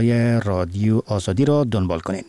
رادیو آزادی را دنبال کنین.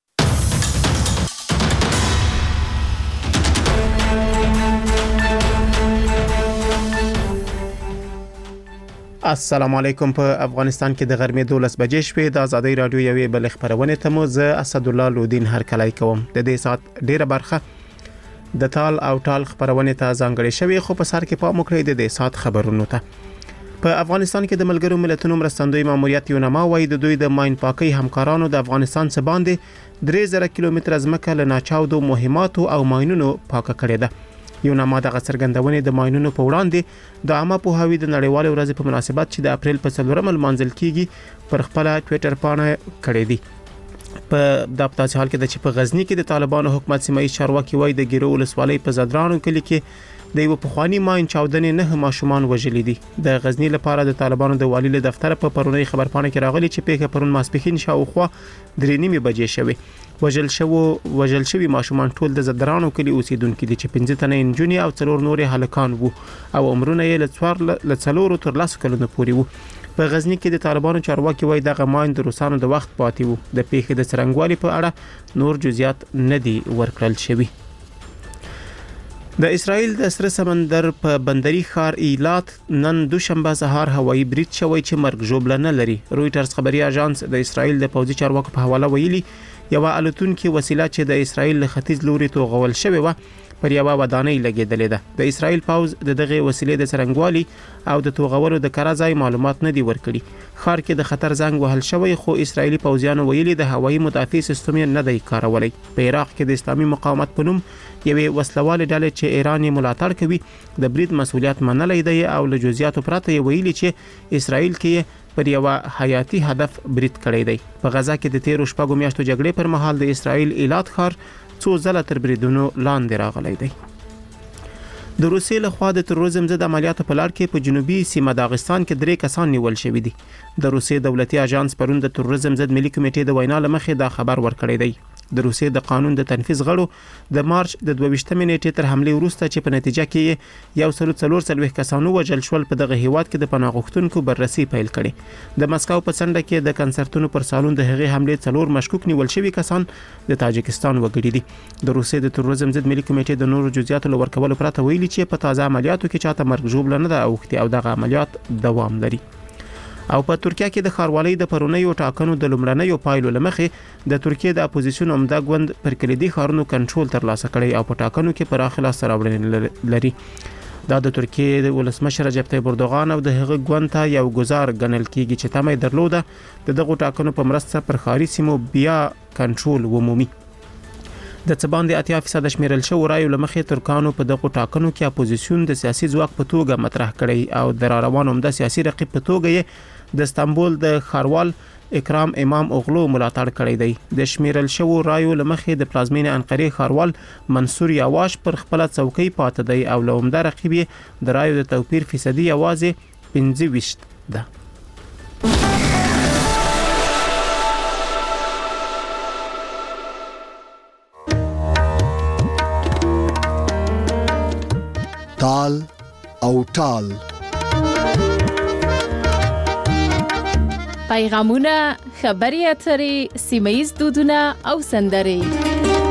السلام علیکم. په افغانستان کې د غرمې 12 بجې شوې د آزادۍ رادیو یوې بل خبرونه ته مو زه اسد الله لودین هرکلی کوم. د دې سات ډیره برخه د تال او ټال خبرونه ته ځانګړې شوې، خو په سر کې پام وکړئ د دې سات خبرونو ته. په افغانستان کې د ملګرو ملتونو مرستندوی ماموریت یونما وايي د دوی د ماین پاکي همکارانو د افغانستان څخه باندې 3000 کیلومتر ځمکه له ناچاودو مهماتو او ماینونو پاکه کړې ده. یونما د څرګندونې د ماینونو په وړاندې د عامه پوهاوي د نړیوال ورځې په مناسبت چې د اپریل په 4 منځل کېږي پر خپل ټوئیټر باندې کړې دي. په د پاتې حال کې د چې په غزنی کې د طالبانو حکومت سیمایي چارواکي وایي د ګیرو ولسوالۍ په زدرانو کلی کې د یو پخوانی ماین چاودنې 9 ماشومان وژلي دي. د غزنی لپاره د طالبانو د والی له دفتر په پرونی خبرپاڼه کې راغلي چې پیښه پرون ماسپښین شاوخوا 3:30 بجې شوه. وژل شوی ماشومان ټول د زدرانو کلی اوسیدونکو دي چې 15 تنه انجونی او 4 نور هلکان وو او عمرونه یې له 4 تر 10 کلونو پورې وو. په غزنی کې د طالبانو چارواکي وایي دغه ماین د روسانو د وخت پاتې وو. د پیښې د څرنګوالي په اړه نور جزئیات نه دي ورکړل شوی. د اسرائیل د سره سمندر په بندري ښار ایلات نن دوشنبه سهار هوایي برید شوی چې مرګ ژوبله نه لري. رويټرز خبري اژانس د اسرائیل د پوځي چارواکو په حواله ویلي یو الوتونکي وسیله چې د اسرائیل له ختیځ لوري توغول شوی و پر یو ودانۍ لګیدلې ده. د اسرائیل پوځ دغه وسیلې د څرنګوالي او د توغولو د کارځای معلومات نه دی ورکړي. خار کې د خطر زنګ وهل شوی، خو اسرائیلي پوځیانو ویلي د هوایي مدافع سیستم نه دی کارولای. په عراق کې د اسلامي مقاومت په نوم یوې وسلواله ډلې چې ایران یې ملاتړ کوي د برید مسؤلیت منلای دی او له جزئیاتو پرته ویلي چې اسرائیل کې پر یو حیاتي هدف برید کړی دی. په غزا کې د 13 شپږو میاشتو جګړې پر مهال د اسرائیل ایلات ښار څو ځله تر بریدونو لاندې راغلی دی. د روسیې له خوا د تروریزم ضد عملیاتو په لړ کې په جنوبي سیمه داغستان کې 3 کسان نیول شوي دي. د روسیې دولتي اژانس پرون د تروریزم ضد ملي کمیټې د وینا لمخې دا خبر ورکړی دی. د روسیې د قانون د تنفيذ غړو د مارچ د 22 نیټې تر حمله وروسته چې په نتیجه کې 144 کسانو وژل شول په دغه هیواد کې د پناه غوښتونکو بررسي پیل کړي. د مسکو په څنډه کې د کنسرتونو پر سالون د هغې حمله 4 مشکوک نیول شوي کسان د تاجکستان وګړي دي. د روسیې د تروریزم ضد ملي کمیټې د نورو جزئیاتو لورکولو پرته ویلي چې په تازه عملیاتو کې چاته مرګ ژوبله نه ده اوختي او دغه عملیات دوام لري. او په ترکیه کې د خاروالۍ د پرونیو ټاکنو د لومړنیو پایلو لمخې د ترکیه د اپوزیسیون عمده ګوند پر کلیدي ښارونو کنټرول ترلاسه کړي او په ټاکنو کې پراخه لاسته راوړنې لري. دا د ترکیه د ولسمشر رجب طیب اردوغان او د هغه ګوند ته یو گزار ګڼل کیږي چې تمه درلوده د دغه ټاکنو په مرسته پر ښاري سیمو بیا کنټرول ومومي. د څباندې 80% شمیرل شو رایو لمخې ترکانو په دغه ټاکنو کې اپوزیسیون د سیاسي ځواک په توګه مطرح کړي او د روان عمده سیاسي رقیب په توګه د استانبول د خاروال اکرام امام اوغلو ملاتړ کړی دی. د شمیرل شو رایو لمخې د پلازمینې انقره خاروال منصور یواش پر خپل څوکۍ پاتې دی او له عمده رقیب د رایو د توپیر فیصدي یوازې 25 ده. تال او ټال پیغامونه، خبري اترې، سیمه‌ییز دودونه او سندرې.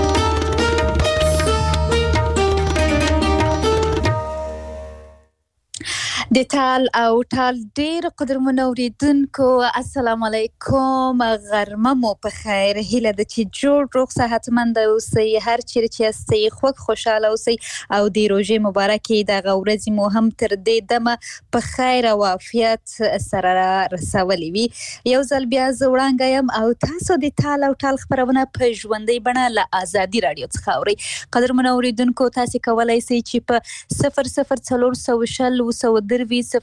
د تال او ټال ډیر قدرمنو اوریدونکو السلام علیکم، غرمه مو په خیر. هیله ده چې جوړ روغ صحتمند اوسئ، هر چیرې چې یاستئ خوږ خوشاله اوسئ او د روژې مبارکې دغه ورځې مو هم تر دې دمه په خیر او عافیت سره رسولې وي. یو ځل بیا زه وړاندې یم او تاسو د تال او ټال خبرونه په ژوندۍ بڼه له آزادي راډیو څخه اورئ. قدرمنو اوریدونکو تاسو کولی شئ چې په 0040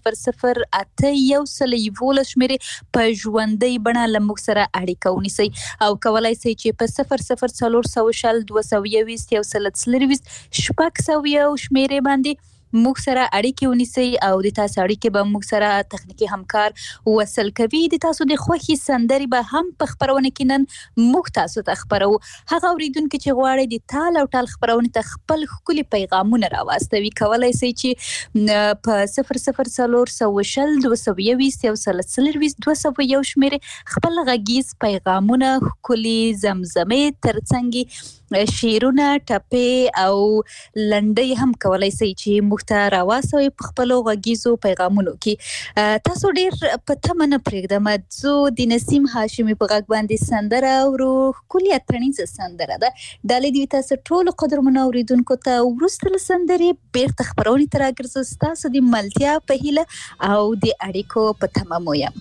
0081 شمیرې په ژوندۍ بڼه له موږ سره اړیکه ونیسئ او کولی شئ چې په 0040 221 130 شپږ سوه شمیرې باندې موږ سره اړیکې ونیسئ او د تاسو اړیکې به موږ سره تخنیکی همکار وصل کوي. د تاسو د خوښي سندرې به هم په خبرونه کې نن موږ تاسو ته خبرو. هغه اوریدونکو چې غواړي د تال او ټال خبرونه ته خپل ښکلي پیغامونه راواستوي کولی شي چې په 0002020 شمېرې خپل غږیز پیغامونه ښکلي زمزمې ترڅنګ شعرونه ټپې او لنډۍ هم کولی شي چې موږ ته راواستوي په خپلو غږیزو پیغامونو کې. تاسو ډېر په تمه نه پرېږدم زه د نسیم هاشمي په غږ باندې سندره اورو. ښکلې اتڼیزه سندره ده. ډالۍ دې تاسو ټولو قدرمنو اورېدونکو ته. وروسته له سندرې بیرته خپرونې ته راګرځو. ستاسو د ملتیا په هیله او د اړیکو په تمه مو یم.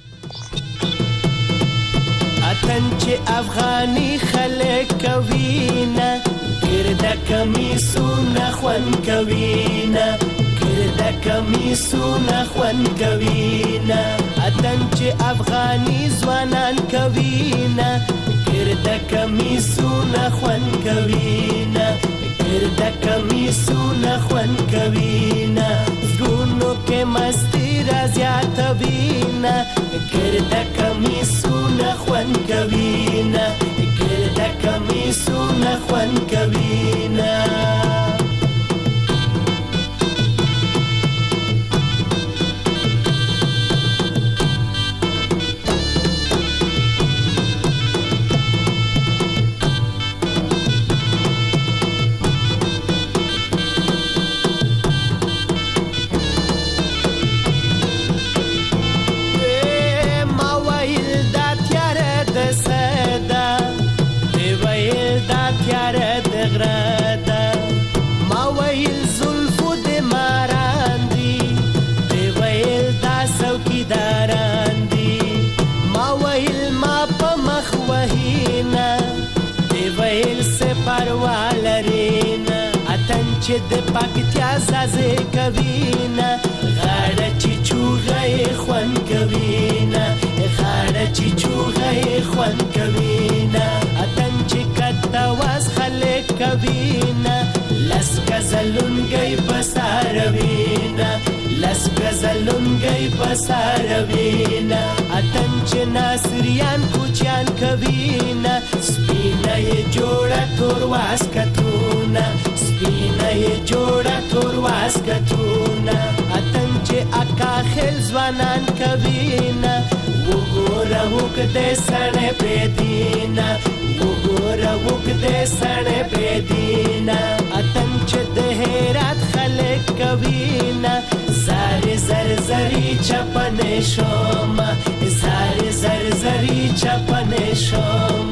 اتن چې افغاني خلک کوینه ګرده کمیسونه خوند کوینه ګرده کمیسونه خوند کوینه اتن چې افغاني ځوانان کوینه ګرده کمیسونه خوند کوینه ګرده کمیسونه خوند کوینه زړونو کې مستی را زیاتوینه ګرده کمیسونه خوند کوینه ګرده کمیسونه خوند کوینه چې د پکتیا سازې کوینه غاړه چې چوغې خوند کوینه غاړه چې چوغې خوند کوینه اتن چې کته واس خلک کوینه لس غزلونګي بساروینه لس غزلونګي بساروینه اتن چې ناصریان کوچیان کوینه سپینه جوړه تور واس کتونه سپینه جوړه تور واس کتونه اتن چې اکا خل ځوانان کوینه وګوره وکړه سړې پېدینه وګوره وکړه سړې پېدینه اتن چې د هرات خلک کوینه زاري زر زري چپنه شوم زاري زر زري چپنه شوم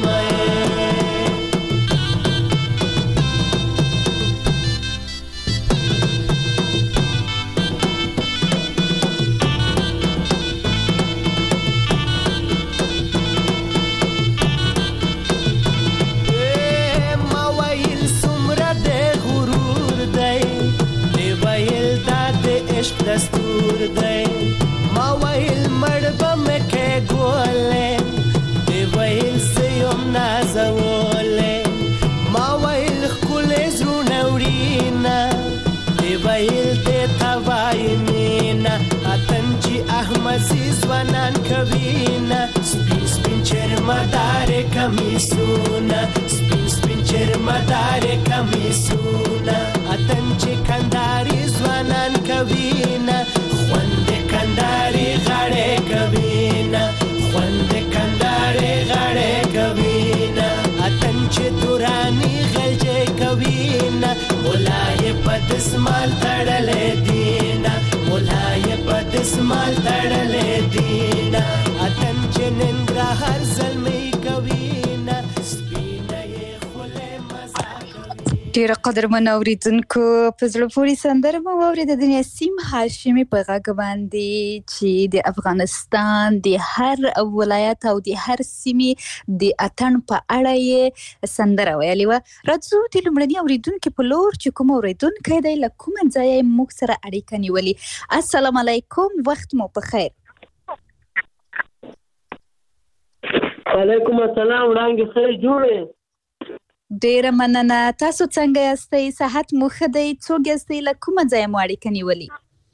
دستور دی ما ویل مړ به مې کېږولې دی ویل زه یم نازولې ما ویل ښکلې زړونه وړینه دی ویل دې ته وایي مینه اتن چې احمدزي ځوانان کوینه سپین سپین چرمدارې کمیسونه سپین سپین چرمدارې کمیسونه اتن چې کنداري ځوانان کوینه خوند کنداري غاړې کوینه خوند کنداري غاړې کوینه اتن چې دوراني غلجې کوینه مولای په دسمال تړلې دینه مولای په دسمال تړلې دینه اتن چې ننګرهار زلمي کوینه سپینه خله مزه ډیر قدرمن اوریدونکو په زړه پورې سندره مو واورېده د نسیم هاشمي په غږ باندې چې د افغانستان د هر ولایت او د هر سیمې د اتن په اړه یې سندره ویلې وه. راځو د لومړني اوریدونکي په لور چې کوم اوریدونکی دی له کومه ځایه یې موږ سره اړیکه نیولې. السلام علیکم، وخت مو په خیر. وعلیکم السلام، وړانګې خیر جوړې. ډیره مننه. تاسو څنګه یاستئ؟ صحت مو ښه دی؟ څوک یاستئ؟ له کومه ځایه مو اړیکه نیولې؟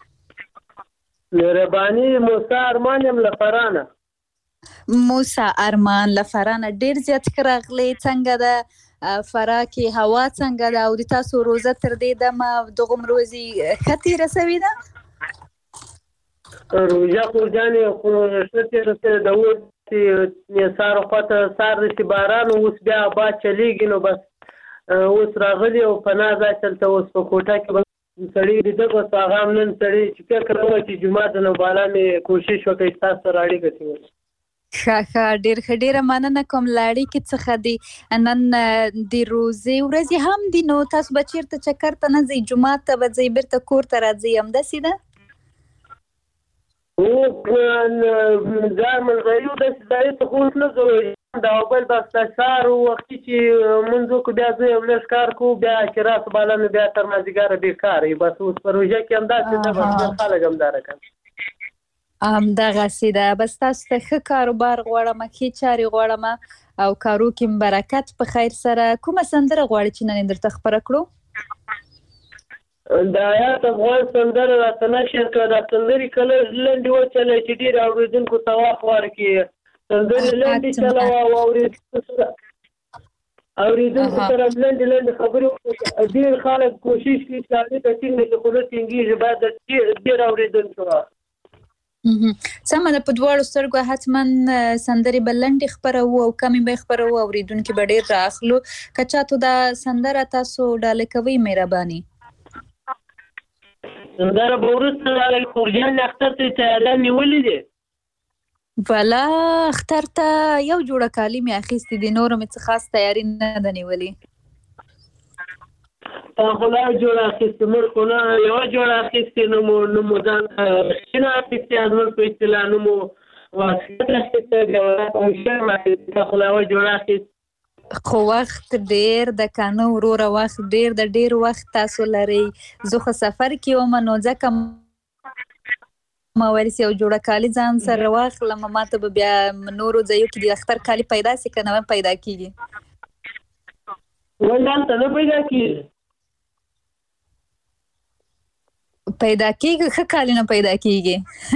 مهرباني موسی ارمان یم له فرانه. موسی ارمان له فرانه، ډیر زیات ښه راغلی. څنګه ده فراه کې هوا څنګه ده او د تاسو روزه تر دې دمه دغومره ورځې ښه تېره سوې ده؟ روژه خو جانې ښه تېره سوې ده. اوس سهار خواته سهار د چې باران اوس بیا باد چلیږي نو بس اوس راغلي او پناه ځای دلته اوس په کوټه کې بس سړي لیده بس هغه هم نن سړي چې فکر نه وای چې جومات ته نه بالا مې کوشش وکړئ ستاسو سره اړیکه ټینګه. ښه ډیره مننه کوم له اړیکې څخه دي. نن د روزې ورځې هم دي نو تاسو به چېرته چکر ته نه ځئ؟ جومات ته به ځئ بیرته کور ته راځئ همداسې ده؟ دا منځایو داسې ځایو ته خو اوس نه ځو دا او بل بس د سهار وختي چې مونځ وکړو بیا زه یو لږ کار کوو بیا چې راسو بالا نو بیا تر مازدیګره بېکاره یو. بس اوس په روژه کې همداسې ده بس ډېر خلک همداره کوي. همدغسې ده. بس تاسو ته ښه کاروبار غواړم، ښې چارې غواړم او کارو کې برکت په خیر سره. کومه سندره غواړئ چې نن یې درته خپره کړو؟ د آیات افغان سندره راته نشر کړه. دا سندرې کله لنډې وچلوئ چې ډېر اورېدونکو ته واک ورکړي. سندرې لنډې چلوه او اورېدونکو سره لنډې خبرې وکړي. ډېر خلک کوشش کوي چې اړیکه ټینګه شي خو نه ټینګېږي. باید ډېر اورېدونکي واخلي. سمه ده. په دواړو سترګو حتما سندرې به لنډې خپروو او کمې به خپروو، اورېدونکي به ډېر رااخلو. که چاته دا سندره تاسو ډالۍ کوئ مهرباني؟ سندره به وروسته خورجان اختر ته تیاری نیولې دی. بله اختر ته یو جوړه کالي مې اخیستې دي، نوره مې څه خاص تیاري نه ده نیولې. تا خو لا جوړه اخیستې موږ خو نه یوه جوړه اخیستې نه مو ځان رښتینه اخیستې زموږ په اصطلاح نه مو واسکټ اخیسته جواهرات او شرم اخیستې. تا خو لا یوه جوړه اخیستې. خو وخت ډیر د کنه وروره، وخت ډیر د ډیر وخت تاسو لرئ. زه خو سفر کې وم نو ځکه ما ویل چې یو جوړه کالي ځان سره واخلم. ما ته به بیا نورو ځایو کې د اختر کالي پیدا سي که نه پیدا کېږي؟ ولې هلته نه پیدا کېږي؟ پیدا کېږي، ښه کالي نه پیدا کېږي.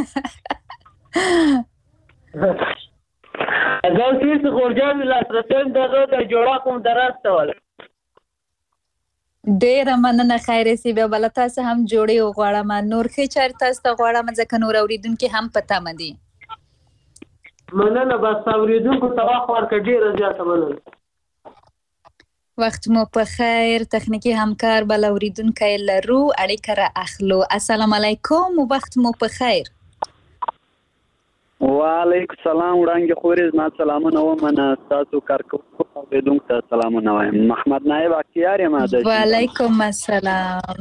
دا څه خورجان لاسرسي دغه د جوړه کوم درستول. ډیره مننه خیر سي. بیا بله تاسو هم جوړې وغواړم، نور ښې چارې تاسو ته غواړم ځکه نور اورېدونکي هم په تمه دي. مننه. بس اورېدونکو ته وخت ورکړه. ډېره زیاته مننه. وخت مو په خیر. تخنیکي همکار بل اورېدونکی لرو، اړیکه را اخلو. السلام علیکم، وخت مو په خیر. وعلیکم السلام وړانګې خورې زما سلامونه ومنه. ستاسو کارکوونکو اورېدونکو ته سلامونه وایم. محمد نایب اختیار یم. وعلیکم السلام.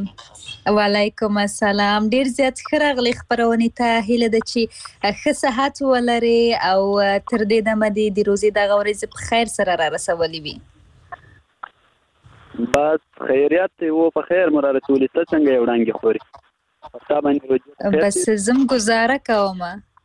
ډېر زیات ښه راغلی خپرونې ته. هیله ده چې ښه صحت ولرې او تر دې دمه دې د روزې دغه ورځې په خیر سره را رسولې وي. بس خیریت و په خیر مو را رسولې. ته څنګه یې وړانګې خورې؟ په تا باندې روژې بس زم ګزاره کوم.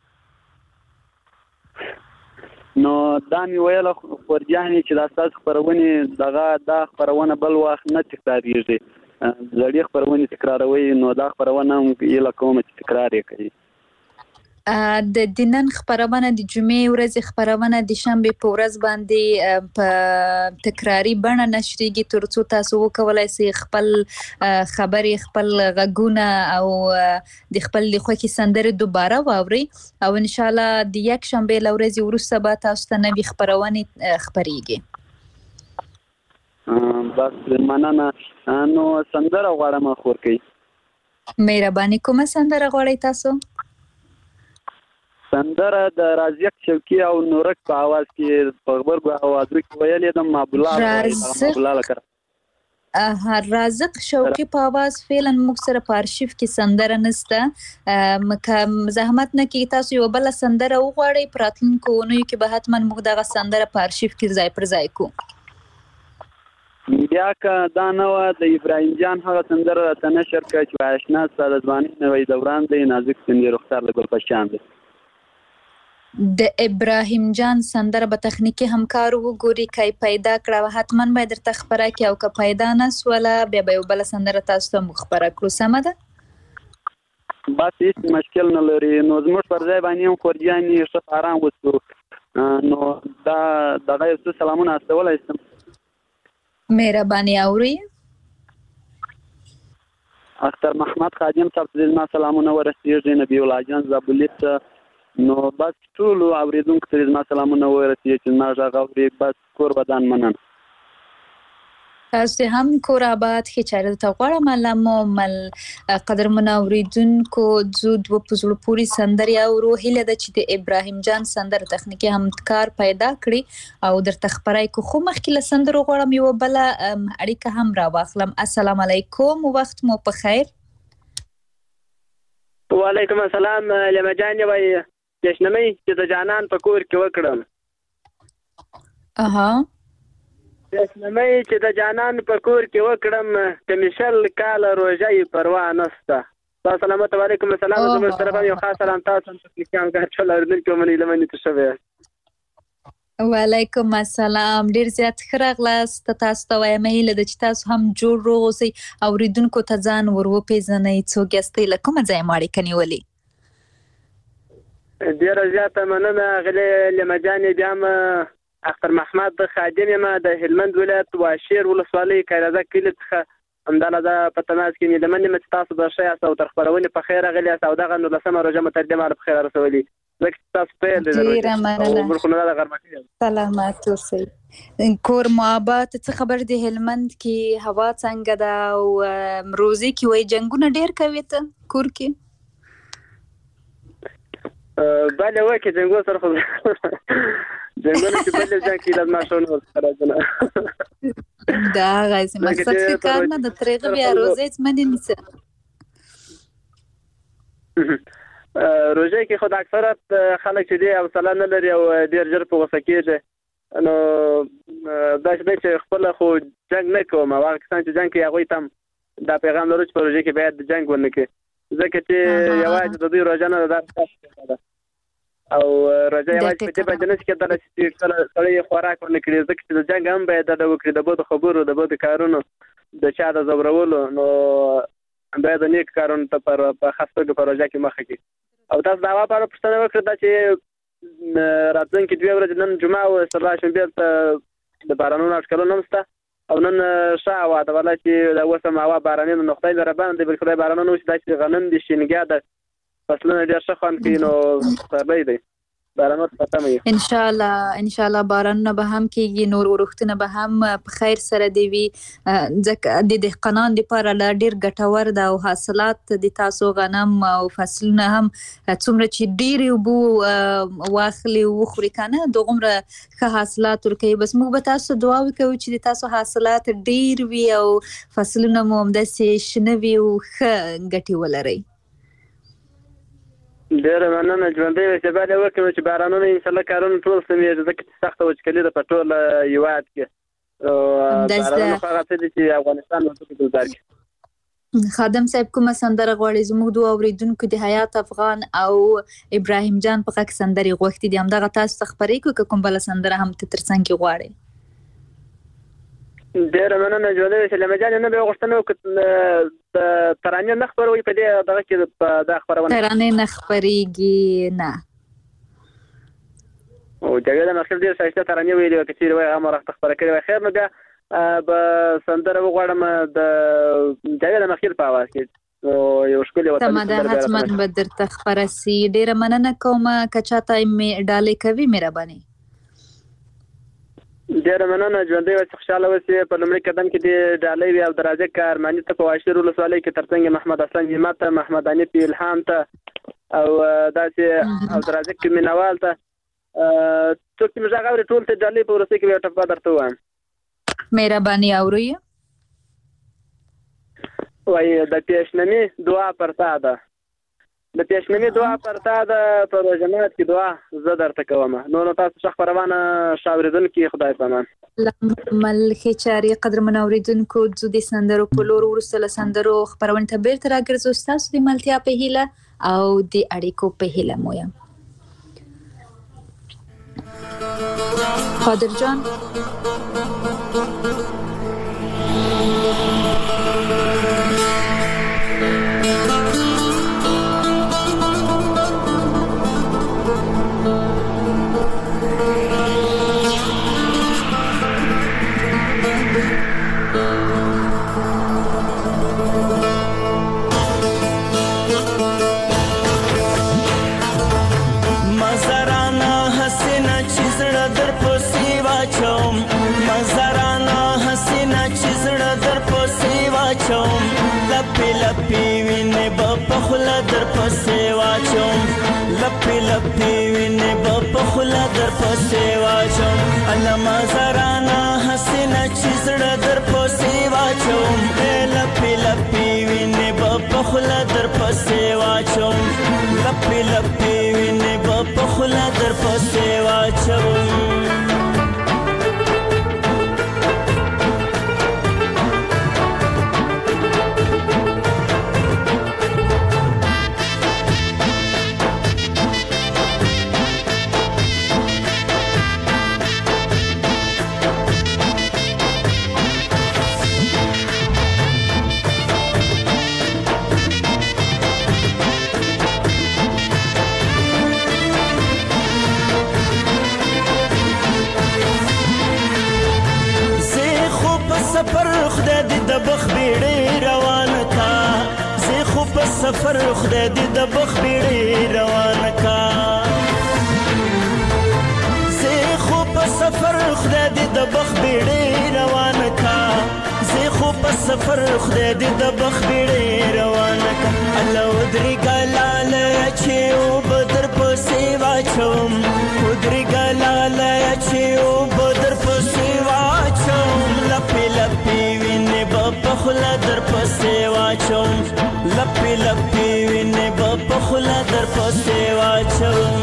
نو دا مې ویله خورجانې چې دا ستاسو خپرونې دا خپرونه بل وخت نه تکراریږي. زړې خپرونې تکراروئ نو دا خپرونه هم هیله کوم چې تکرار یې کوي. د نن خپرونه د جمعې ورځې خپرونه د شنبې په ورځ باندې په تکراري بڼه نشریږي تر څو تاسو وکولای شئ خپل خبرې، خپل غږونه او د خپل د خوښې سندرې دوباره واورئ او ان شاء الله د یک شنبې له ورځې وروسته به تاسو ته نوې خپرونې خپریږي. بس مننه. نو سندره غواړم خورکۍ. مهرباني کومه سندره غواړئ تاسو؟ سندره د رازق شوقي او نورک په आवाज کې په غبرګو اوازو کې ویلې د مابولا لکه رازق شوقي په आवाज فعلا موږ سره په ارشیف کې سندره نشته. زحمت نه کې تاسو یو بل سندره وغواړئ په راتلونکو اونیو کې به حتما موږ دغه سندره په ارشیف کې ځای پر ځای کو. بیا که دا نه وه د ابراهیم جان هغه سندره راته نشر کړه چې آشنا ستا د ځوانۍ نوی دوران دی نازک سندې رخسار له ګل پشان دی. د ابراهیم جان سندره به تخنیکی همکار وګوري کای پیدا کړه حتما به درته خبره کی او که پیدا نه سوله بیا به یو بل سندره تاسو ته مخبره کړو سمه ده بس هیڅ مشکل نه لري نو زموږ پر ځای باندې هم خورجاني ښه آرام وڅو نو دا یو څه سلامونه استولای شم مهرباني اوري اختر محمد خادم صاحب دې ما سلامونه ورسېږي نبی الله جان زابلیت نو بس ټول اوریدونکو ته ما سلامونه ورسېږي چې ما ژغ اوري بس کور بدن منن تاسو هم کور آباد کې چاره ته غواړم علامه مل قدرمن اوریدونکو زود و پزړو پوری سندري او روحیله د چې د ابراهیم جان سندر تخنیکی همکار پیدا کړی او در تخبرای کو خو مخکې له سندرو غواړم یو بل اړیکه هم را واخلم السلام علیکم وخت مو په خیر وعلیکم السلام لما جان وای جشنمی چې د جانان په کور کې وکړم جشنمی چې د جانان په کور کې وکړم کمیشل کال روزه پروا نسته السلام علیکم السلام زموږ طرفه یو خاص سلام تاسو ته کلیان ګرځول ورنل کومې لمنې تشوي وعلیکم السلام ډیر زیات خراغلاست تاسو ته وایم هیله د چې تاسو هم جوړ روغوسي او ریدونکو ته ځان ورو پیژنئ څوک یاستئ له کومه ځای ماړی کنیولې ډیر زیات مننه غلې لمجانې بیا اختر محمد خادم یم د هلمند ولایت واشیر ولسوالۍ کایرازه کلی څخه همداله دا په تماس کې مې لمنې مې تاسو د ښه یاست او تر خپرونې په خیر غلې یاست او دغه 19 روژه مترجمه په خیر رسولي ځکه تاسو په دې ډیره مننه ورخونه د غرمه سلامات اوسئ کور محبت څه خبر دی هلمند کې هوا څنګه ده او روزي کې وای جنگونه ډیر کوي ته کور کې بله وکه جنگو سره خو جنگونه چې بل ځای کې لازم شون راځنه دا غاځي مقصد کار نه د طریقې بیا روزه منې نشه روزه کې خود اکثرت خلک چې دی حوصله نه لري او ډیر ژر په غوسه کېږي نو دا چې خپل خو جنگ نه کوم او کسان چې جنگ کوي هغه تم دا پیغام لري چې پروژه کې باید جنگ ونه کړي ځکه چې یوازې د دوی روزه نه ده او روزه یوازې په دې باندې نه کېدل چې کله سړی خوراک ونه کړي ځکه چې د جنگ هم باید د وکړي د بده خبرو د بده کارونو د چا د زبرولو نو باید نیک کارونه ته په خاصه په روزه کې مخه کړي او تاسو دا په اړه پوښتنه وکړه چې راتلونکي 2 ورځې نن جمعه او سبا شنبه د بارانونو اټکلونه نشته او نن شاو دا ولا چې د وسم هوا بارانونو نقطې لربان د بالکل بارانونو چې د غنم د شینګا د فصلونه ډیر ښه خوند کوي نو سبا دی بارانونه پاتمه ان شاء الله بارانونه به هم کېږي نور ورختونه به هم په خیر سره دی وي ځکه د دهقانان لپاره ډیر ګټور ده او حاصلات د تاسو غنم او فصلونه هم څومره چې ډیر وبو واخلي او خوري کنه دغه ښه حاصلات ورکوي بس موږ به تاسو دعا وکړو چې د تاسو حاصلات ډیر وي او فصلونه مو هم داسې شنه وي او ښه ګټي ولري ډېر مننه ژوندۍ اوسئ باید وکړو چې بارانونه انشاءالله کارونه ټول سمېږي ځکه چې سخته وچکالي ده په ټول هېواد کې بارانونه خو هغه څه دي چې افغانستان ورته ګلزار کړي خادم صاحب کومه سندره غواړي زموږ دوه اوریدونکو د حیات افغان او ابراهیم جان په غږ سندرې غوښتي دي همدغه تاسو ته خپرې کړو که کوم بله سندره هم ته تر څنګ کې غواړئ ډېره مننه ژوندۍ اوسئ لمه جانې نه به یې غوښتنه وکړو د ترانې نه خپروي په دې دغه کې دا خپرونه ترانې نه خپرېږي نه او جاوید مخیل ډېر ښایسته ترانې ویلې وه که چېرې وایي هغه مرخته خپره کړې وای خیر نو بیا به سندره وغواړم د جاوید مخیل په اواز کې یو ښکلې وطني سمه ده حتما به درته خپره سي ډېره مننه کومه که چاته مې ډالۍ کوي مهرباني ډېره مننه ژوندۍ اوسئ خوشحاله اوسئ په لومړي قدم کې دې ډالۍ وي عبدالرازق ارماني ته په واشیر ولسوالۍ کې ترڅنګ محمد اسلم همت ته محمد حنیف الهام ته او داسې عبدالرازق مینوال ته څوک چې موږ هغه اوري ټول ته ډالۍ په وروستۍ کې به یو ټپه درته ووایم مهرباني اورئ وایي د پیشنمي دعا پر تا ده د پیشنمي دعا پر تا ده په روژهمات کې دعا زه درته کوم نو تاسو ښه خپرونه ښه اورېدونکي خدای پامان مل ښې چارې قدرمن اورېدونکو ځو د سندرو په لور وروسته له سندرو خپرونې ته بېرته راګرځو ستاسو د ملتیا په هیله او د اړیکو په هیله مو یم قادر جان. لپی وینې په خوله در پسې واچوم لپی وینې په خوله در پسې واچوم علما زرانا حسینه چې زړه در پسې واچوم لپی وینې په خوله در پسې واچوم لپی وینې په خوله در پسې واچوم سفر خدای دې د بخ بیړې روان کا زه خو په سفر خدای دې د بخ بیړې روان کا زه خو په سفر خدای دې د بخ بیړې روان کا الله ودري ګلاله چې او بدر په سیوا چوم ودري ګلاله چې او بدر په سیوا چوم لپی وینې په خوله در په سیوا چوم لپی وینې په خوله در پسې واچوم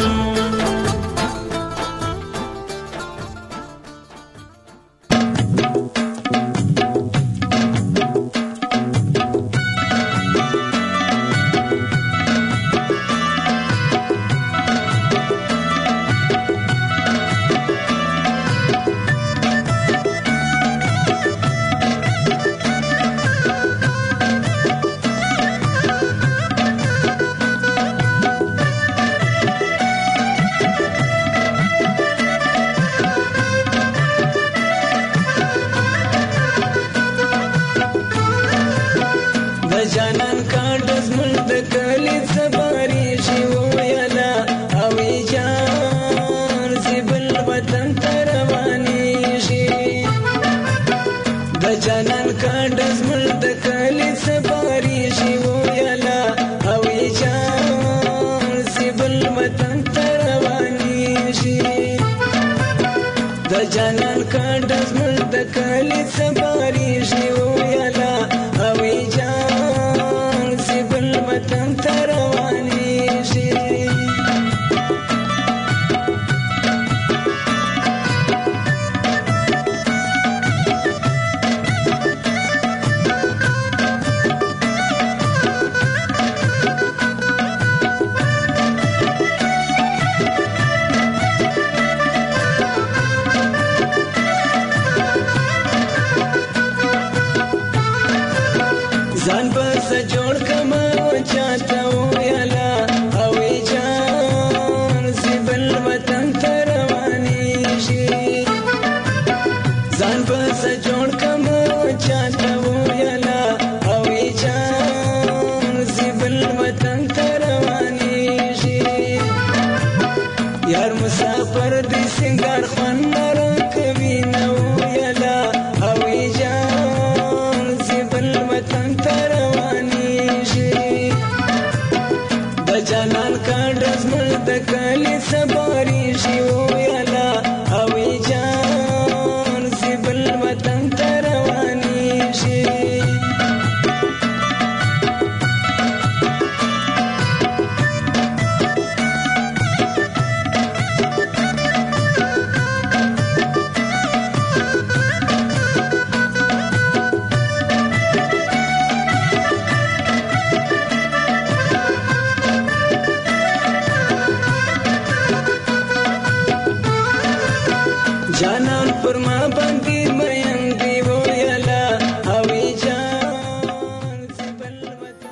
جانان پر ما باندې مین دی ویلا هوی جان زبل وطن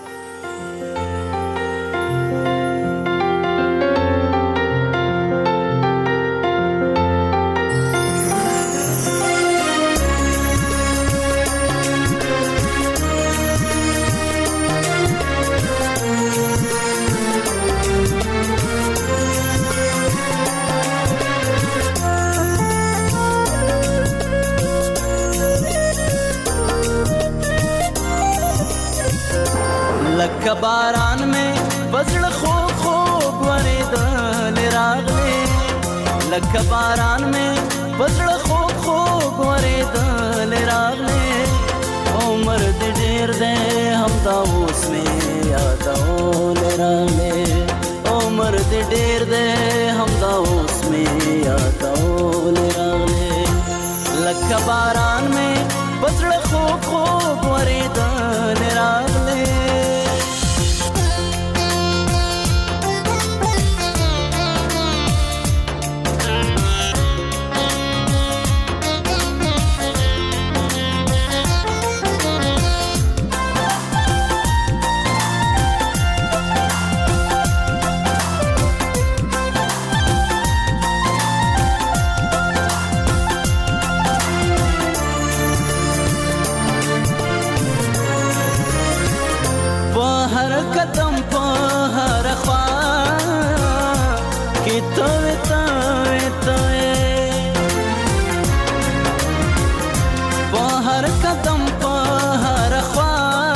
لکه باران میں بزړه خوږ خوږ ورېدل راغلې لکه باران میں بزړه خوږ خوږ ورېدل راغلې عمر دې ډېر دی همدا اوس مې یادول راغلې عمر دې ډېر دی همدا اوس مې یادول راغلې لکه باران میں بزړه خوږ خوږ ورېدل راغلې قدم په هر خوا کې توې توې توې په هر قدم په هر خوا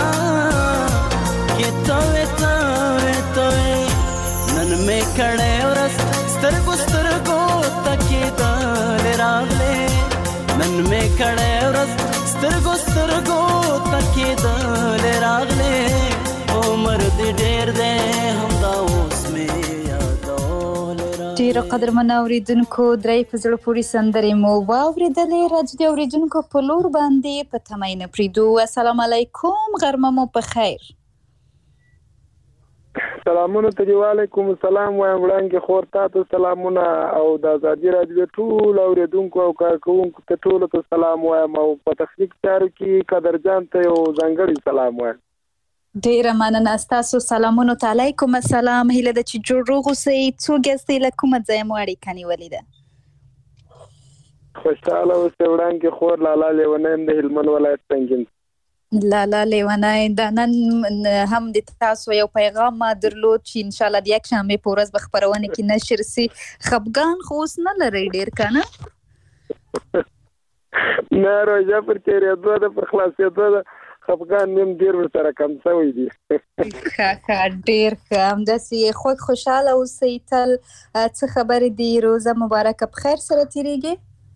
کې توې توې توې نن مې کړې ورځ سترګو سترګو تکېدل راغلې نن مې کړې ورځ سترګو سترګو تکېدل راغلې عمر دې ډېر دی همدا اوس مې یادول راغلې ډېرو قدرمنو اورېدونکو درې په زړه پورې سندرې مو واورېدلې راځو د اورېدونکو په لور باندې په تمه یې نه پرېږدو. السلام علیکم، غرمه مو په خیر. سلامونه ته وعلیکم السلام وایم وړاندې خور تاسو سلامونه او د ازادي راډیو ټول اوریدونکو او کارکونکو ته ټول ته سلام وایم او په تخنیک چارو کې قدرجان ته یو ځانګړی سلام وایم. ډیره مننه ستاسو سلامونو ته. علیکم السلام. هیله ده چې جوړ روغ اوسئ. څوک یاستئ له کومه ځایه مو اړیکه نیولې ده؟ خوشحاله اوسئ وړاندې خور لالا لیونی یم د هلمند ولایت سنګین. لالا لیونی دا نن هم د تاسو یو پیغام ما درلود چې انشاءالله د یکشنبې په ورځ به خپرونه کې نشر سي. خفګان خو اوس نه لرئ ډېر که نه؟ نه روژه پر تېرېدو ده پر خلاصېدو ده خفګان مې هم ډېر ورسره کم شوی دي. ښه ډېر ښه همداسې خوږ خوشحاله اوسئ تل. څه خبرې دي؟ روزه مبارکه په خیر سره تېرېږي؟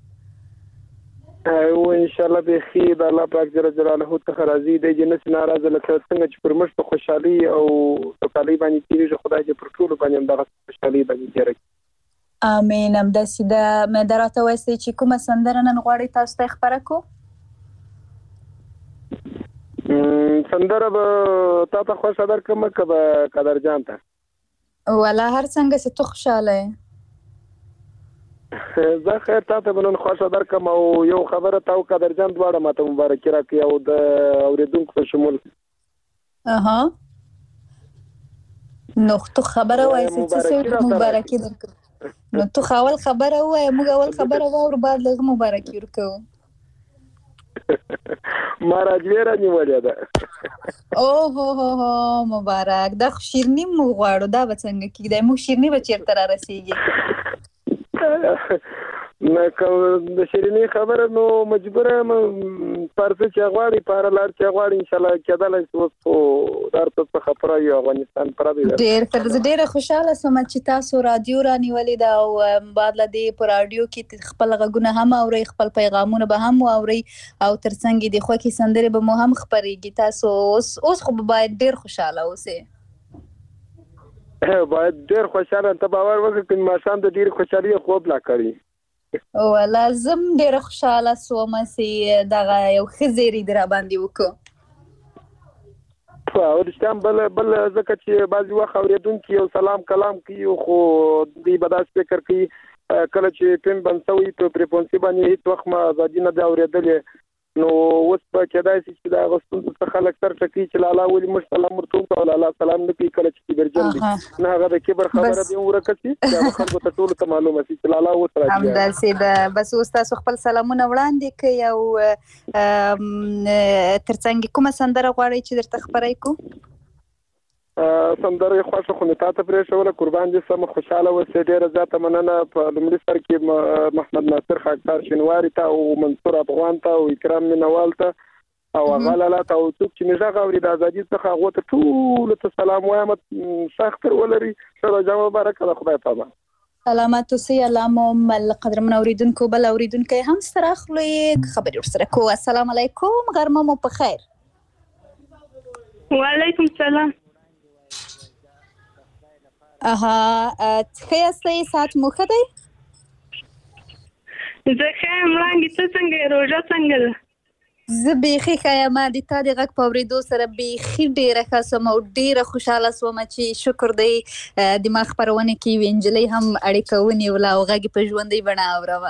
او انشاءالله بیخي د الله پاک جل جلاله څخه راضي دی چې نسې ناراضه لکه څنګه چې پر موږ په خوشحالي او سوکالۍ باندې تېرېږي خدای دې پر ټولو باندې همدغه خوشحالۍ باندې تېره کړي. امین. همداسې ده. مې راته وایاستئ چې کومه سندره نن غواړئ تاسو ته خپره کړو؟ سندره به تا ته خوښه درکړم که به قدرجان ته؟ والا هر څنګه چې ته خوشحاله یې. زه خیر تا ته به نن خوښه درکړم او یو خبره تا او قدرجان دواړه ماته مبارکي راکړي او د اورېدونکو په شمول. نو تو خبره وایه چې څه مبارکي درکړو. نو تو اول خبره ووایه موږ اول خبره واورو بعد لږ مبارکي ورکوو. ما راجوې رانیولې ده. اوه مبارک. دا خو شیرني موږ غواړو. دا به څنګه کېږي؟ موږ شیرني به چېرته را رسېږي؟ نه که د شیریني خبره نو مجبوره یم پارڅه چې غواړي پاره لار چې غواړي انشاءالله کېدلی شي اوس خو هر څه څخه پوره وي افغانستان پوره دی. ډېر ښه. زه ډېره خوشحاله شوم چې تاسو رادیو رانیولې ده او بعد له دې په راډیو کې خپل غږونه هم اورئ، خپل پیغامونه به هم واورئ او تر څنګ یې د خوښې سندرې به مو هم خپرېږي. تاسو اوس خو باید ډېر خوشحاله اوسئ. باید ډېر خوشحاله. ته باور وکړه که ماښام د ډېرې خوشحالۍ خوب لا کړي. والا زم ډېره خوشحاله سوم چې دغه یو ښه زیری دې راباندې وکړو. رښتیا بل ځکه چې بعضې وخت اورېدونکي یو سلام کلام کوي خو دوی به داسې فکر کوي کله چې پم بنسوي په فریکونسي باندې هیڅ وخت ما ازادي نه دا اورېدلې نو اوس په کېدای شي چې دا غوښتون څه خلک سر ټکی چې لالا ولي مش سلام ورته او لالا سلام نه کوي کله چې ګرځي نه هغه د کبر خبره دی ورکتي دا خلکو ته ټول ته معلومه شي چې لالا و سره هم دا سیده بس اوس تاسو خپل سلامونه وړاندې کوي او ترڅنګ کومه سندره غواړئ چې درته خبرې کو سندره خوښه خو نه تاسو پرې شوله قربان دي سم خوشاله وسه ډیره زیاته مننه په لمړي سر کې محمد ناصر خاکسار شنواری ته او منصور افغان ته او اکرام منوال ته او غلاله ته او څوک چې مزه غوړي د ازادي څخه هغه ته ټول ته سلام وایم سختر ولري سره جواب مبارک الله خدای پامان سلامات اوسئ الله مل قدرمن اوریدونکو بل اوریدونکو هم سره خپل خبري ورسره کو السلام علیکم غرمه مو په خیر وعلیکم السلام خیاسته ساعت موخه دی زه خیم وړاندې ته څنګه روژه څنګه ده زه بیخي خیامه د تا د غږ په اورېدو سره بیخي ډېره ښه سوم او ډېره خوشحاله سوم چې شکر دی د ما خپرونه کې یوې نجلۍ هم اړیکه ونیوله او غږ په ژوندۍ بڼه اورمه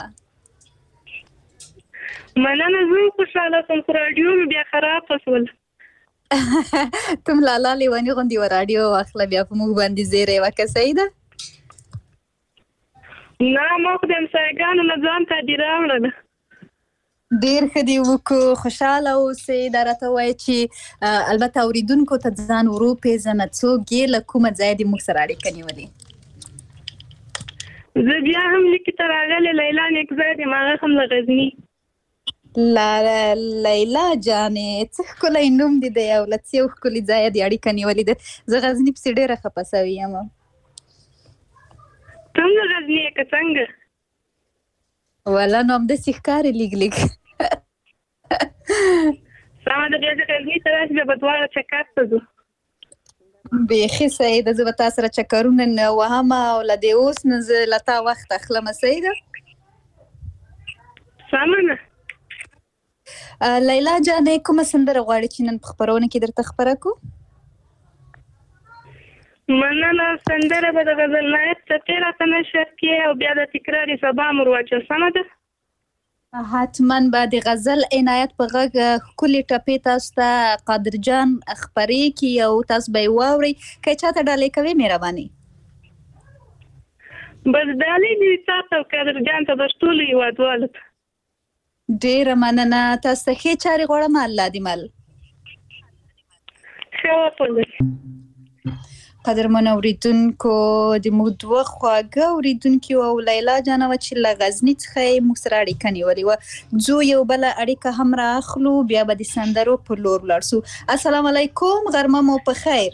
مننه زه خوشحاله سوم خو راډیو مې بیا خرابه شول تم لالا لیوانی غوندې و راډیو واخله بیا په موږ باندې زیری وکړه صحیح ده نه ما خو د همسایګانو نه ځان ته دې راوړله ډېر ښه دې وکړو خوشحاله اوسئ دا راته ووایه چې البته اورېدونکو ته ځان ورو پېژنه څوک یې له کومه ځایه دې موږ سره اړیکه نیولې زه بیا هم لیکې ته راغلې لیلا نیکزی یم هغه هم له غزني لیلا جانې څه ښکلی نوم دې دی او له څه یو ښکلي ځایه دې اړیکه نیولې ده زه غزني پسې ډېره خفه سوې یم ته هم له غزني یې که څنګه ولا نو همداسې ښکاري لږ لږ سمه ده بیا زه غزني ته راشي بیا به دواړه چکر ته ځو بیخي صحیح ده زه به تا سره چکرونه نه وهم او له دې اوس نه زه له تا وخت اخلمه صحیح ده سمه ده لیلا جانې کومه سندره غواړې چې نن په خپرونه کې درته خپره کړو مننه سندره به د غزل نایب څپې راته نشر کړې او بیا د تکراري سبا مو ورواچوه سمه ده حتما به د غزل عنایت په غږ ښکلې ټپې تاسو ته قادر جان خپرې کړي او تاسو به یې واورئ که چاته ډالۍ کوې مهرباني بس ډالۍ دې تا ته او قادر جان ته بس ټولو هېوادوالو ته ډېره مننه تاسو ته ښې چارې غواړم الله دې مل ښه وپلري قدرمن اوریدونکو د موږ دوه خواږه اوریدونکي او لیلا جانه وه چې له غزني څخه یې موږ سره اړیکه نیولې وه ځو یو بله اړیکه هم رااخلو بیا به د سندرو په لور ولاړ سو السلام علیکم غرمه مو په خیر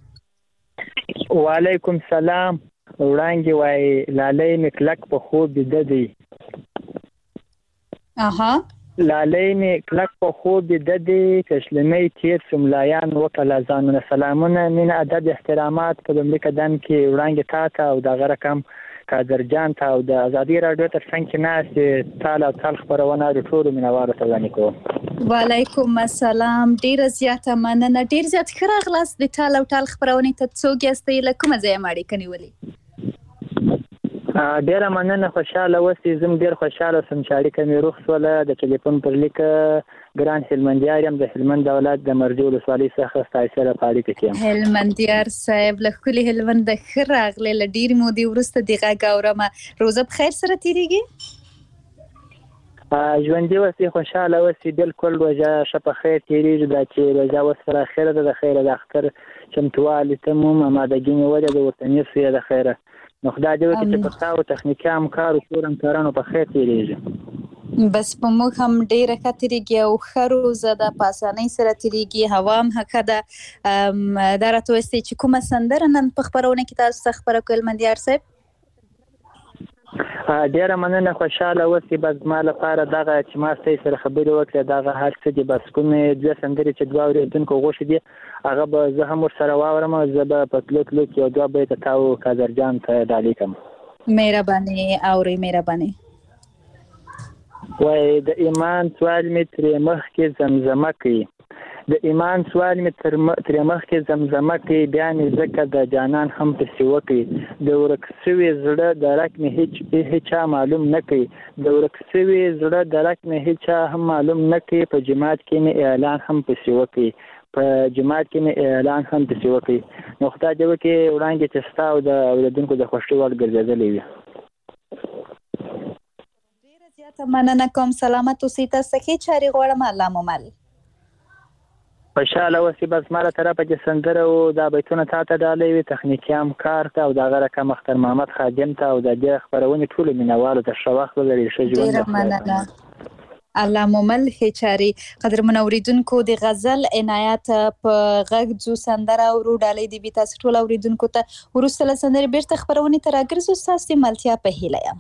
وعلیکم سلام وړانګې وایي لالی مې کلک په خوب بیده دی لالی مې کلک په خوب بیده دی تسلیمۍ تېر شو ملایان وکړله ځانونه سلامونه مینه ادب احترامات په لومړي قدم کې وړانګې تا ته او دغه رقم قادر جان ته او د ازادي راډیو تر څنګ کې ناستې تال او تال خپرونه د ټولو مینهوالو ته وړاندې کوم وعلیکم السلام ډېره زیاته مننه ډېر زیات ښه راغلاست د ټال او ټال خپرونې ته څوک یاستئ له کومه ځایه مو اړیکه نیولې ډیره مننه خوشاله اوسئ زه هم ډېر خوشاله شوم چې اړیکه مې روغ شوله د ټلیفون پر لیکه ګران هلمندیار یم د هلمند دولت د مرجو ولسوالۍ څخه ستاسو سره په اړیکه کې یم هلمندیار صاحب له ښکلي هلمنده ښه راغلی له ډېرې مودې وروسته د غږ اورمه روزه په خیر سره تېرېږي ژوندي اوسئ خوشاله اوسئ بالکل روژه ښه په خیر تېرېږي دا چې روژه اوس پر اخره ده د خیره د اختر چمتووالي ته مو امادګي نیولې ده ورته نیسو یې د خیره نو خدای دې وکړي چې پر تا او تخنیکي همکارو ټول همکارانو په خیر تېرېږي بس په موږ هم ډېره ښه تېرېږي او ښه روزه ده په اسانۍ سره تېرېږي هوا هم ښه ده دا راته وایستئ چې کومه سندره نن په خپرونه کې تاسو ته خپره کړو هلمندیار صاحب ډیره مننه خوشاله اوسئ بس زما لپاره دغه چې ما ستاسو سره خبرې وکړې دغه هر څه دي بس کومې دوه سندرې چې دوه اورېدونکو غوښې دي هغه به زه هم ورسره واورم او زه به په تلو تلو کې یو دوه بیته تا او قادر جان ته ډالۍ کړم مهرباني اورئ مهرباني وایي د ایمان سوال مې ترې مخکې زمزمه کوي د ایمان سوال می تر مخکې زمزمه کوي بیا مې ځکه د جانان هم پسې وکړي د ورک سوي زړه درک مې هیڅ معلوم نه کوي د ورک سوي زړه درک مې هیڅ هم معلوم نه کوي په جماعت کې مې اعلان هم پسې وکړي نو خدای دې وکړي وړاندې چې ستا او د اوریدونکو د خوښۍ وړ ګرځېدلې وي. ډیره زیاته مننه کوم. سلامت اوسئ. تاسو ښې چارې غواړم. الله مو مل. خوشاله اوسئ. بس ما له طرفه چې سندره او دا بیتونه تا ته ډالۍ وي تخنیکي همکار ته او د هغه رقم اختر محمد خادم ته او د دې خپرونې ټولو مینوالو ته ښه وخت ولري. ښه ژوند. ډیره مننه. الله ممل هچاري. قدرمن اوریدونکو د غزل عنایت په غږ ځو سندره او ډالۍ دی بي تاسو ټول اوریدونکو ته ورسته سندره بیرته خبرونه تر اګرزو تاسو ملتیا په هیله یم.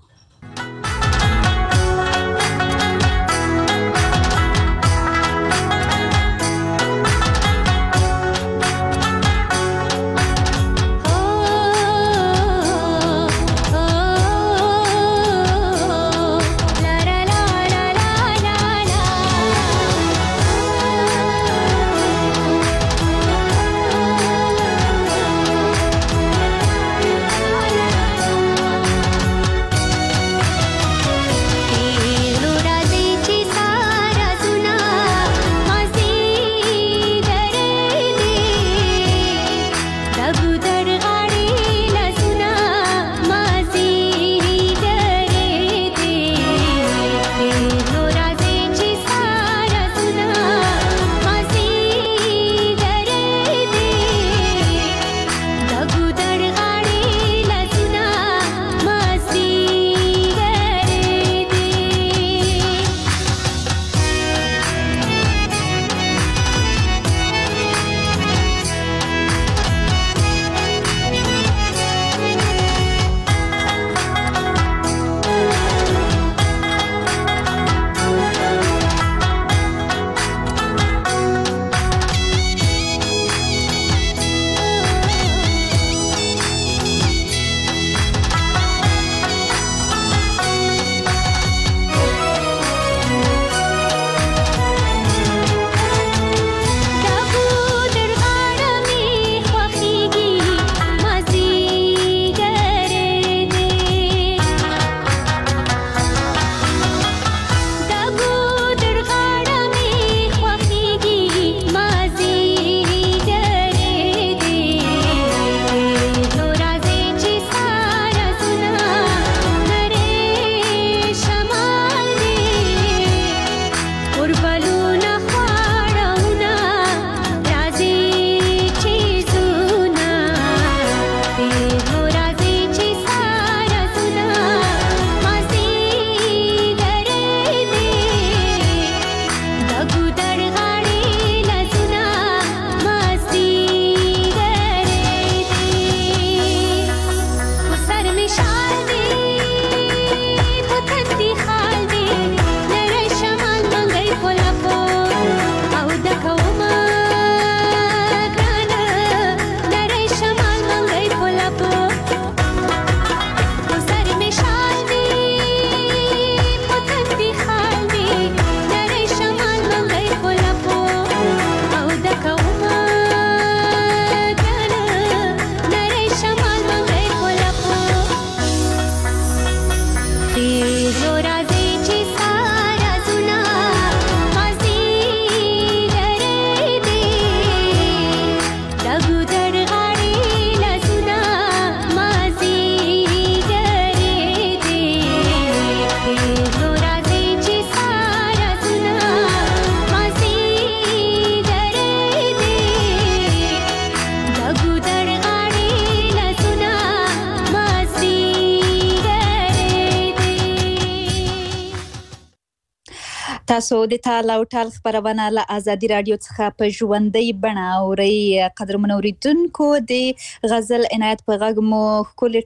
تاسو د تال او ټال خبرونه له ازادي رادیو څخه په ژوندۍ بڼه اورئ. قدرمن اوریدونکو د غزل عنایت په غږ مو ښکلې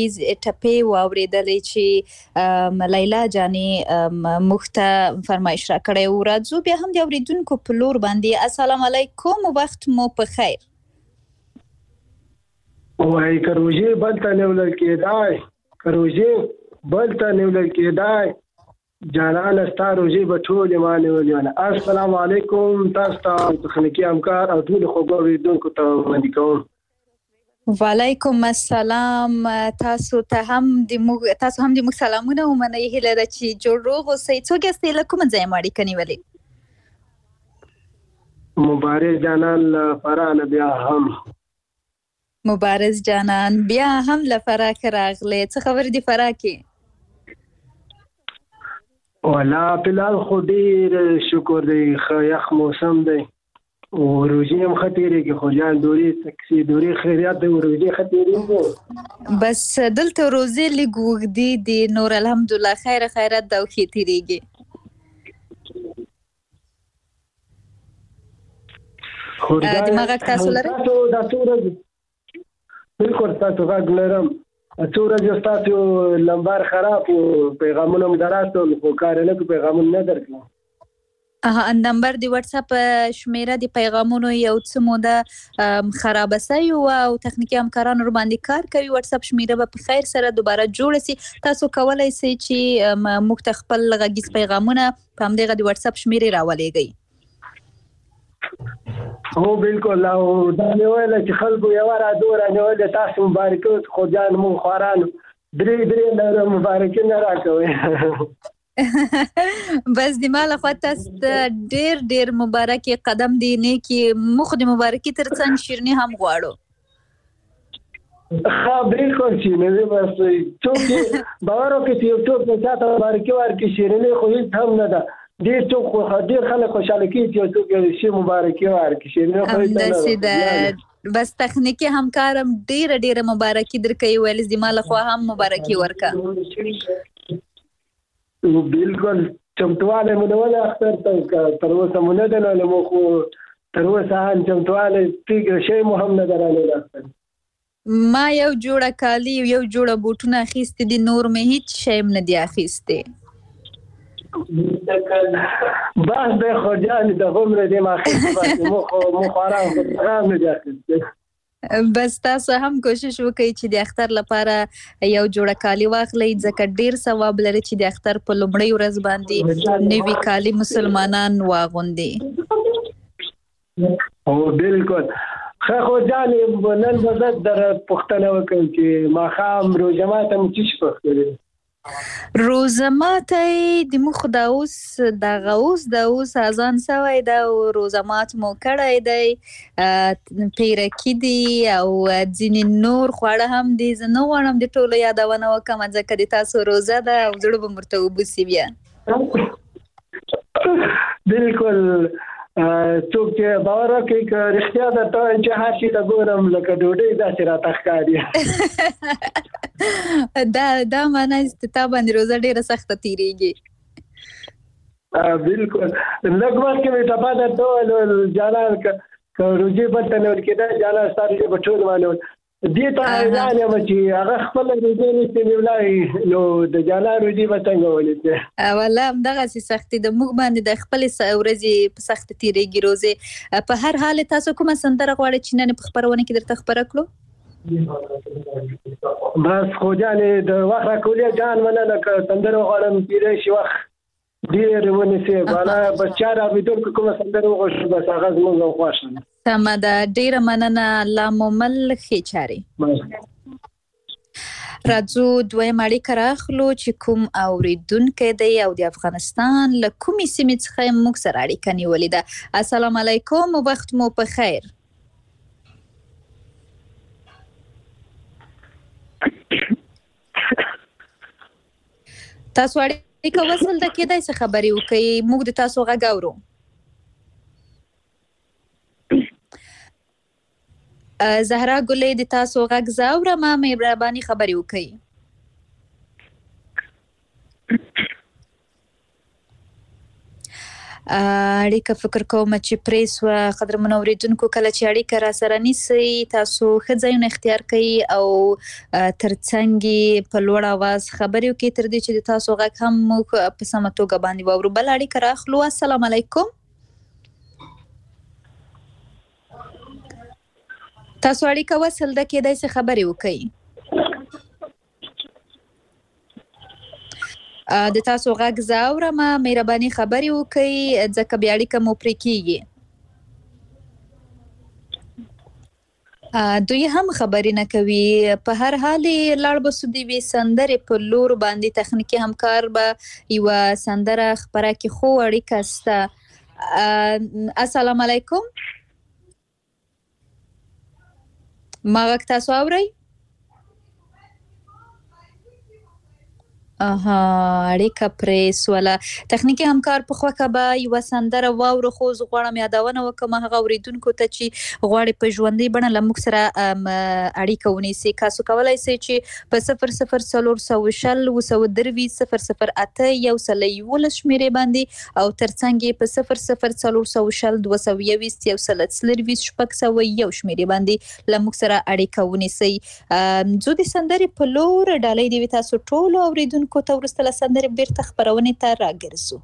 ټپې واورېدلې چې لیلا جانې موږ ته فرمایش راکړی و. راځو بیا هم د اوریدونکو په لور باندې. السلام علیکم، وخت مو په خیر. وای کروژې بل ته نیولل کېدای جانان ستا روزي به ټولې ما نیولې. السلام علیکم. تاسو ته تخنیکي همکار او ټول خوږو اوریدونکو ته وړاندې کوم. وعلیکم السلام. تاسو هم د موږ سلامونه ومنئ. هیله ده چې جوړ روغ اوسئ. څوک یاستئ؟ له کومه ځایه مو اړیکه نیولې؟ مبارز جانان له فراه نه بیا هم. مبارز جانان بیا هم له فراه راغلی. څه خبر دي فراه کې؟ ولا فلحال خو ډېر شکر دی، ښه یخ موسم دی او روژې هم ښه تېرېږي. خو جان دورې خیریات دی، روژې ښه تېرېږي. بس دلته روزې لږ اوږدې دي، نور الحمدلله خیرات ده او ښې تېرېږي. دماغ غږ تاسو لرئ؟ دا څو ورځې بلکل تاسو غږ لرم. څو ورځې ستاسو لمبر خراب و، پیغامونه م دراتل خو کار یې نه کړو، پیغامونه نه درکړم. نمبر د واتس اپ شمیره د پیغامونو یو څه موده خرابه سوی وه او تخنیکي همکاران ورباندې کار کوي. واتس اپ شمیره به په خیر سره دوباره جوړه سي. تاسو کولی سئ چې موږ ته خپل غږیز پیغامونه په همدغه د واتس اپ شمیرې راولېږئ. هو بالکل. او دا مې ویله چې خلکو یوه رادوه رانیولې، تاسو مبارکي خو جان مونږ خوارانو درې مبارکي نه راکوئ. بس د ما لخوا تاسو ته ډېر مبارکې قدم دی نیکي. موږ د مبارکي تر څنګ شیرني هم غواړو. ها بالکل شیرني. بس څوک باور وکړي چې یو څوک چاته مبارکي ورکړي، شیرني خو هېڅ هم نه ده. ډېر خلک خوشحاله کېږي چې یو څوک یو شي مبارکي ورکړي. شیرني خو هېڅ نه ده. بس تخنیکي همکارم ډېره مبارکي درکوي. ویل د ما لخوا هم مبارکي ورکړه. بالکل چمتوالی مو نه ولې اختر ته تر اوسه مو نه دی نهلی. مو خو تر اوسه هم چمتوالی شی مو هم نه دی رانیولی اختر. ما یو جوړه کالي یو جوړه بوټونه اخیستي دي، نور مې هیڅ شی هم نه دی اخیستی. بس دی خو جانې د غومره دی ما اخیستي. بس مو خواران خو هم نه دی اخیستی. بس تاسو هم کوشش وکړئ چې د اختر لپاره یو جوړه کالي واخلئ، ځکه ډیر ثواب لري چې د اختر په لومړۍ ورځ باندې نوي کالي مسلمانان واغوندي. او بالکل. ښه خو جانې نن به زه در پوښتنه وکړم چې ماښام روژه ماته مو څه شي پخولی؟ روزه ماتی د موږ دا اوس اذان سوی ده او روزه مات مو کړی دی. پیرکي دي او ځینې نور خواړه هم دي. زه نه غواړم د ټولو یادونه وکړم ځکه د تاسو روزه ده او زړه به ورته وبوسي بیا. بالکل. څوک چې باور وکړي که رښتیا درته وایم چې هر شي ته ګورم لکه ډوډۍ داسې راته ښکاري. دا معنی چې تا باندې روزه ډېره سخته تېرېږي. بالکل. لږ مخکې مې ټپه درته وویل جانان که روژې بل ته نه ورکېده جانان ستا روژې به ټول مانول. دې ته حیران یم چې هغه خپله روژې نشي نیولی، نو د جانان روژې به څنګه ونیسي؟ والله همدغسې سختې د موږ باندې د خپلې ورځې په سخته تېرېږي روزې. په هر حال تاسو کومه سندره غواړئ چې نن په خپرونه کې درته خپره کړو؟ بس خو جانې د وخت راکولې جان مننه که سندره وغواړم کېدای شي وخت ډېر ونیسي. بالا بس چا رابطونکو کومه سندره وغوښتل بس هغه زموږ هم خوښه ده. سمه ده. ډېره مننه. الله مو مل ښې چارې. راځو دویم اړیکه راخلو چې کوم اورېدونکی دی او د افغانستان له کومې سیمې څخه موږ سره اړیکه نیولې ده. السلام علیکم، وخت مو په خیر. تاسو اړیکه وصل ده، کېدای څه خبرې وکړئ، موږ د تاسو غږ اورو. زهرا ګلې د تاسو غږ زه اورم، مهرباني خبرې وکړئ. اړیکه فکر کوم چې پرې سوه. قدرمنو اورېدونکو کله چې اړیکه را سره نیسئ تاسو ښه ځایونه اختیار کړئ او تر څنګ یې په لوړ اواز خبرې وکړئ تر دې چې د تاسو غږ هم موږ په سمه توګه باندې واورو. بل اړیکه راخلو. السلام علیکم. تاسو اړیکه وصل ده، کېدای شي خبرې وکړئ. د تاسو غږ زه اورم، مهرباني خبرې وکړئ ځکه بیا اړیکه مو پرې کیږي. دوی هم خبرې نه کوي. په هر حال لاړ به سو دی وي سندرې په لور باندې تخنیکی همکار به یوه سندره خپره کې خو اړیکه سته. السلام علیکم، ما غږ تاسو اورئ؟ اړیکه پرې سوله. تخنیکی همکار په خوښه به یوه سندره واورو، خو زه غواړم یادونه وکړم هغه اورېدونکو ته چې غواړي په ژوندۍ بڼه له موږ سره اړیکه ونیسي. تاسو کولی شئ چې په 00402003 شمېرې باندې او ترڅنګ یې په 00402021 شمېرې باندې له موږ سره اړیکه ونیسئ. زه د سندرې په لور ډالۍ دې وي تاسو ټولو اورېدونکو ته وروسته له سندرې بیرته خپرونې ته راګرځو.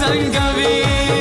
تنگوي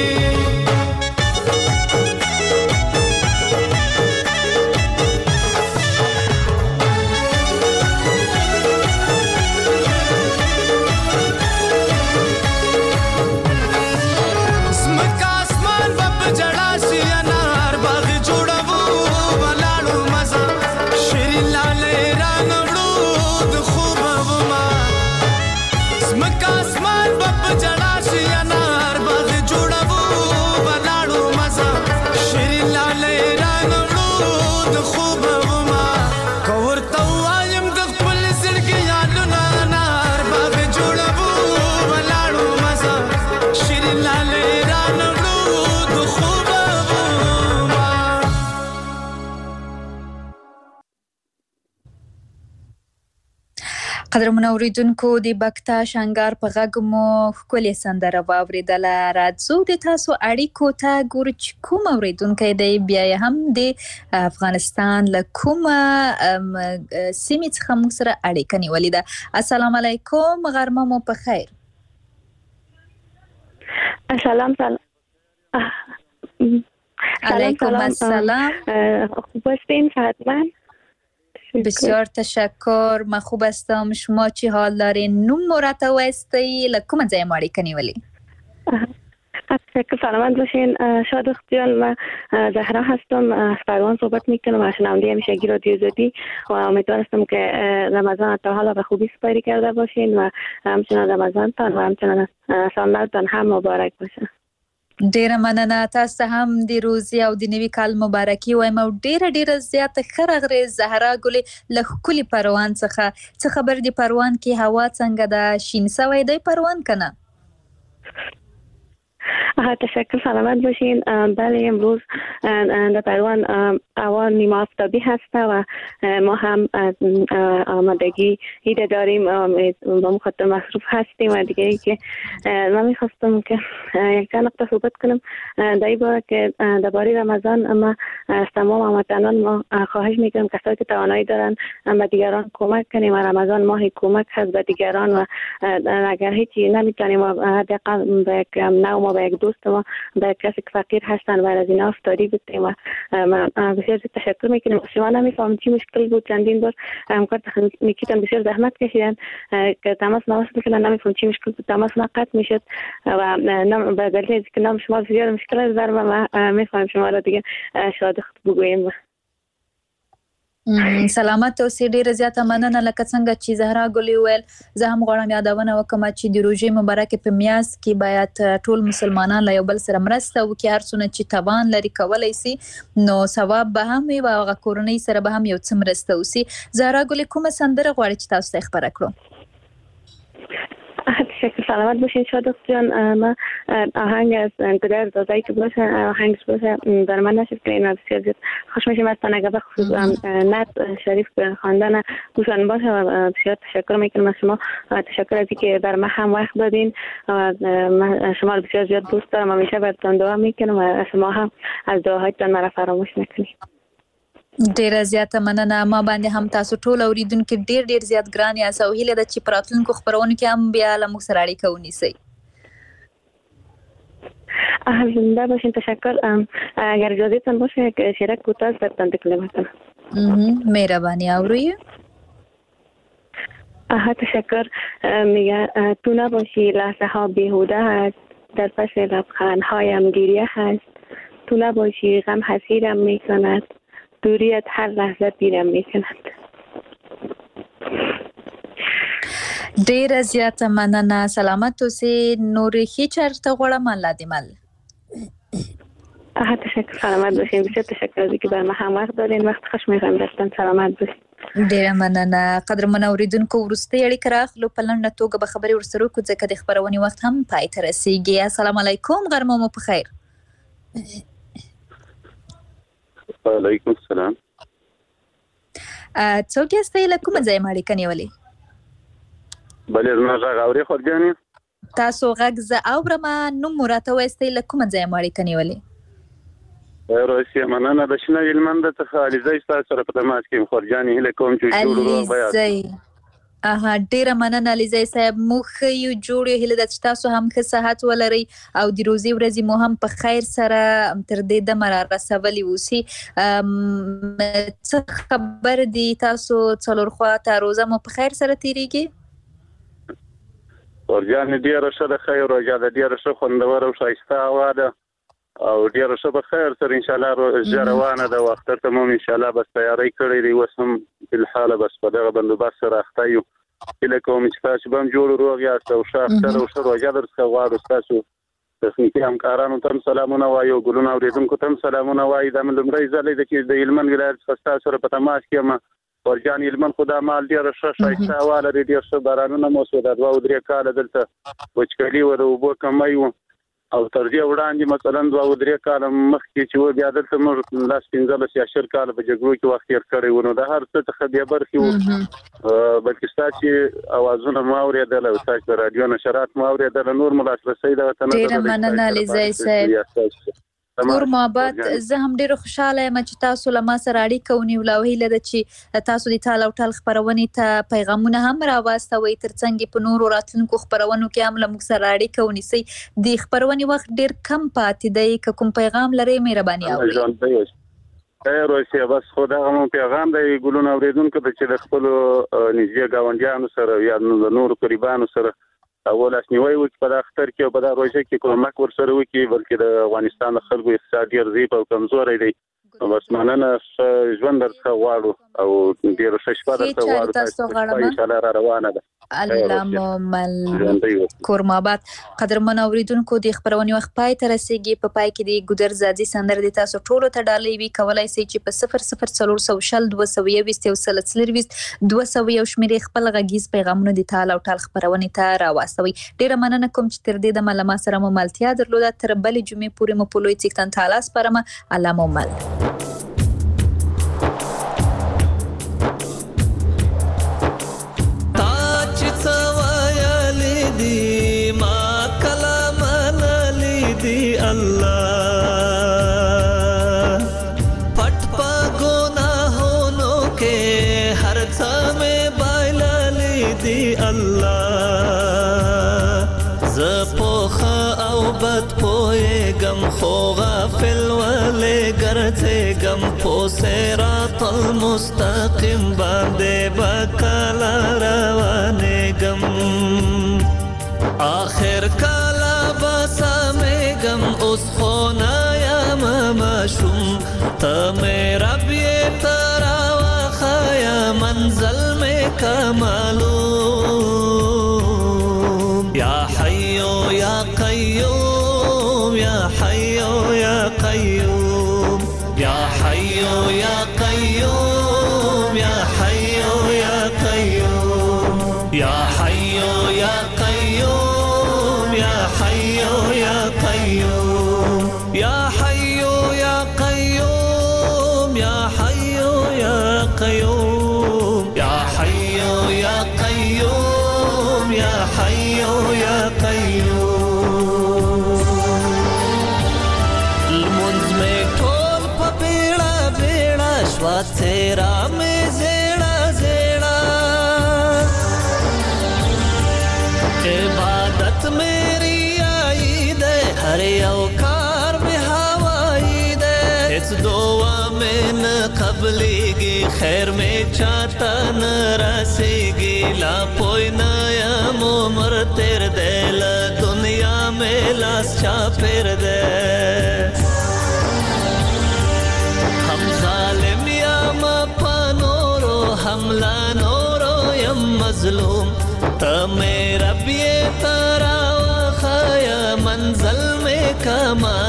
قدرمنو اوریدونکو د بکتا شنګار په غږ مو ښکلې سندره واورېدله. راځو د تاسو اړیکو ته ګورو چې کوم اوریدونکی دی بیا یې هم د افغانستان له کومه سیمې څخه موږ سره اړیکه نیولې ده. السلام علیکم، غرمه مو په خیر. سلام علیکم السلام. خوب هستین صحتمند؟ بسیار تشکر، من خوب هستم. شما چی حال دارین؟ نوم مرتوستی لکوم ځای ماری کنیولی؟ تشکر، سلامت باشین. شاد اختیال، من زهرا هستم، از پروان صحبت میکنم، از شنونده همیشگی رادیو زدی و امیدوار هستم که رمضان تا حالا به خوبی سپری کرده باشین و همچنان رمضانتان و همچنان سالتان هم مبارک باشه. ډیره مننه. تاسو هم د روزي او د نوي کال مبارکي وایم او ډیره زیاته خرغره زهرا ګلې له ښکلي پروان څخه. څه خبر دی پروان کې هوا څنګه ده؟ شین سوی دی پروان کنه؟ تشکر، سلامت باشین. بله امروز در پروان هوا نیمه آفتابی هست و ما هم آمادگی ایده داریم با مخاطب مصروف هستیم و دیگه ای که من میخواستم که یک نقطه صحبت کنم در این باره که درباره رمضان ما از تمام هموطنان ما خواهش میکنم کسایی که توانایی دارن به دیگران کمک کنیم و رمضان ماه کمک هست به دیگران و اگر هیچی نمیتونیم حداقل به یک نوع ما به یک دوست ما به کسی که فقیر هستن و از اینا افتاری بودیم و بسیار تشکر میکنیم. شما نمیفهمم چی مشکل بود، چندین بار همکار میکیتن بسیار زحمت کشیدن که تماس نوصل کنن، نمیفهمم چی مشکل بود، تماس قطع میشد و به دلیل که نام شما بسیار مشکل است در ما میفهمم شما را دیگه شاد بگوییم. سلامت اوسې. ډیره زیاته مننه. لکه څنګه چې زهرا ګلې ویل، زه هم غواړم یادونه وکړم چې د روژې مبارکې په میاشت کې باید ټول مسلمانان له یو بل سره مرسته وکړي. هر څونه چې توان لري کولی سي نو ثواب به هم وي او هغه کورنۍ سره به هم یو څه مرسته وسي. زهرا ګلې کومه سندره غواړي چې تاسو ته خبره کړو؟ تشکر، سلامت باشین. شاد جان، ما آهنگ از گدر دازایی که باشه آهنگش باشه در من نشد که این بسیار زیاد خوش میشه. مثلا اگر به خصوص نت شریف خواندن گوشان باشه و بسیار تشکر میکنم از شما. تشکر از اینکه بر من هم وقت دادین و شما رو بسیار زیاد دوست دارم. همیشه براتون دعا میکنم و شما هم از دعاهایتان مرا فراموش نکنید. ډیره زیاته مننه. ما باندې هم تاسو ټول اوریدونکو ډیر زیات ګران یاست او هیله ده چې په راتلونکو خبرونو کې هم بیا له موږ سره اړیکه ونیسئ. زنده باشین. تشکر. اگر اجازهتان باشه که شیرک کوتاه براتون تکلیف کنم. مهربانی. اوروی تشکر. میگه تو نباشی لحظه ها بیهوده هست، در پس لبخندهایم گریه هست. تو نباشی غم حسیرم میکند، دوریت هر لحظه پیرم میکند. ډیره زیاته مننه. سلامت اوسې. نور هیڅ چرته غواړم الله دې مل. تشکر، سلامت باشین. بسیار تشکر از اینکه بر ما هم وقت دادین. وقت خوش می‌خوام داشتن. سلامت باشین. ډیره مننه. قدرمن اوریدونکو وروستۍ اړیکه راخلو په لنډه توګه به خبرې ورسره وکړو ځکه د خبرونې وخت هم پای ته رسیږي. السلام علیکم، غرمه مو په خیر. وعلیکم السلام. څوک یاستئ؟ له کومه ځایه مو اړیکه نیولې؟ بله زما غږ اورې خورجانې؟ تاسو غږ زه اورم. نوم مو راته ووایاستئ له کومه ځایه مو اړیکه نیولې؟ روسیه مننه. د شنه هلمند څخه علیزی ستاسو سره په تماس کې یم خورجانې. هیله کوم چې جوړ روغ بیاست. ډیره مننه علیزی صاحب. موږ ښه یو جوړ یو، هیله ده چې تاسو هم ښه صحت ولرئ او د روزي ورځې مو هم په خیر سره تر دې دمه را رسولي اوسي. څه خبر دي تاسو څلور خواته روزه مو په خیر سره تیریږي؟ ورجانې ډیره ښه ده، خیر روژه ده، ډیره ښه خوندوره او ښایسته هوا ده او ډیره ښه په خیر سره انشاءالله روژه روانه ده. اختر ته مو انشاءالله بس تیاری کړی دی، اوس هم بالحاله بس په دغه بندوبست سره اخته یو. هیله کوم چې تاسو به هم جوړ روغ یاست او ښه اختر او ښه روژه درڅخه غواړو. ستاسو تخنیکي همکارانو ته هم سلامونه وایو، ګلونه اورېدونکو ته هم سلامونه وایي. دا مې لومړی ځل دی چې د هلمند ولایت څخه ستاسو سره په تماس کې یم. ورجان هلمند خو دا مال ډېره ښه ښایسته هوا لري، ډېر ښه بارانونه مو وشول. دا 2-3 کاله دلته وچکالي وه، د اوبو کمی و او تر دې وړاندې مثلا 2-3 کاله مخکې چې و بیا دلته موږ 15 کاله په جګړو کې وخت تېر کړی و. نو د هر څه څخه بې برخې وو، بلکې ستاسو اوازونه مو اورېدل او ستاسو د راډیو نشرات مو اورېدل. نور مو لاسرسی دغه ته نه درلود. ډېره مننه علیزی صاحب. کور محبت، زه هم ډیره خوشاله یم چې تاسو له ما سره اړیکه ونیوله او هیله ده چې تاسو د ټال او ټال خپرونې ته پیغامونه هم راواستوئ، ترڅنګ په نورو راتلونکو خپرونو کې هم له موږ سره اړیکه ونیسئ. د خپرونې وخت ډیر کم پاتې دی، که کوم پیغام لرئ مهرباني اورئ. خیر اوسئ. بس خو دغه مو پیغام دی ګلونه اورېدونکو ته چې د خپلو نږدې ګاونډیانو سره یا د نورو قریبانو سره اول اسنیوي وکړي په اختر کې او په روژه کې کومک ورسره وکړي، بلکې د افغانستان د خلکو اقتصاد ډیر ضعیف او کمزوری دی. بس مننه، ژوند درڅخه غواړو او ډیر ښه شپه درته غواړو. تاسو ان شاء الله را روانه ده. الله مل کور محبت. قدرمن اوریدونکو، د خبرونې وخت پای ته رسیدي. په پای کې د ګودر زادي سندره د تاسو ټولو ته ډالۍ وی کولای شي چې په 00402022 شمیرې خپل غږیز پیغامونه د ټال او ټال خبرونه ته راوستوي. ډیره مننه کوم چې تر دې د ملما سره مو ملتیا درلوده. تر بلې جمعې پورې مو په لوی څښتن تعالی سپارم. الله مو مل. خو غافل ولې ګرځېږم په صراط المستقیم باندې بکله روانېږم آخر کله به سمېږم اوس خو نه یم ماشوم ته مې رب یې ته راوښیه منزل مې که معلوم یا حیو یا قیوم يا حي يا قيوم يا حي يا قيوم يا حي يا قيوم يا حي يا قيوم يا حي يا قيوم يا حي يا قيوم يا حي يا قيوم يا حي يا قيوم يا حي يا قيوم तेरा में ज़ेड़ा ज़ेड़ा इबादत मेरी आई दे हर औकार में हवाई दे इस दुआ में न कबलेगी खैर में चाहता न रसेगी ला कोई नया उम्र तेरे दे ला दुनिया में लाश चापेर दे हमला नोरो यम मजलूम त मेरा बिये तारा वखाया मंजल में का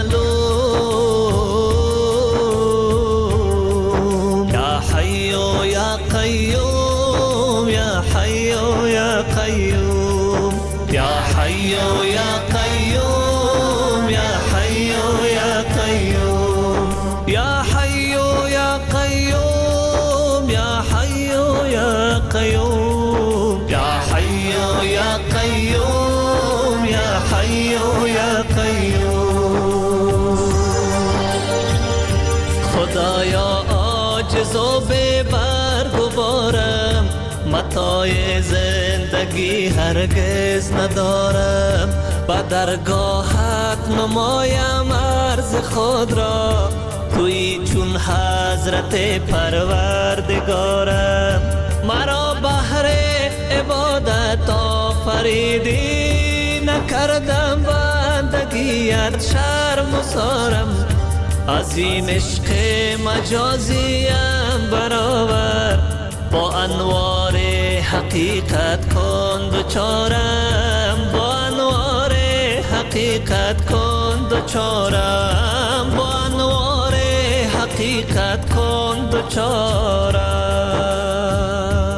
मालूम या हय्यो या कय्यूम या हय्यो या कय्यूम या हय्यो या कय्यूम या हय्यो या कय्यूम या हय्यो या कय्यूम या قيوم يا حي يا قيوم يا حي يا قيوم خدایا عاجز و بے برگ و بارم متاع زندگی هرگز ندارم، با درگاهت نمایم عرض خود را، توی چون حضرت پروردگارم. مرا بهر عبادت آفریدی، نکردم بندگیت شرم و سارم، از این عشق مجازیم برآور، با انوار حقیقت کن دوچارم، با انوار حقیقت کن دوچارم، با انوار حقیقت کن دوچارم.